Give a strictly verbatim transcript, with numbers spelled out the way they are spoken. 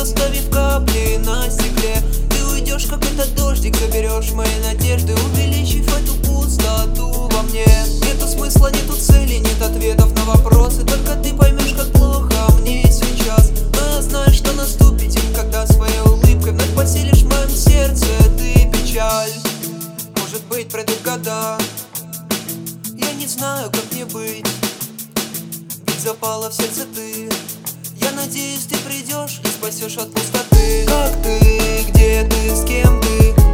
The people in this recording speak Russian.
оставив капли на стекле. Ты уйдешь, как этот дождик, заберешь мои надежды, увеличив эту пустоту во мне. Нету смысла, нету цели, нет ответов на вопросы, только ты поймешь, как плохо мне сейчас. Но я знаю, что наступит день, когда своей улыбкой вновь поселишь в моем сердце ты печаль. Может быть, пройдут года, я не знаю, как мне быть, ведь запала в сердце ты. Я надеюсь, ты придешь и спасешь от пустоты. Как ты, где ты, с кем ты?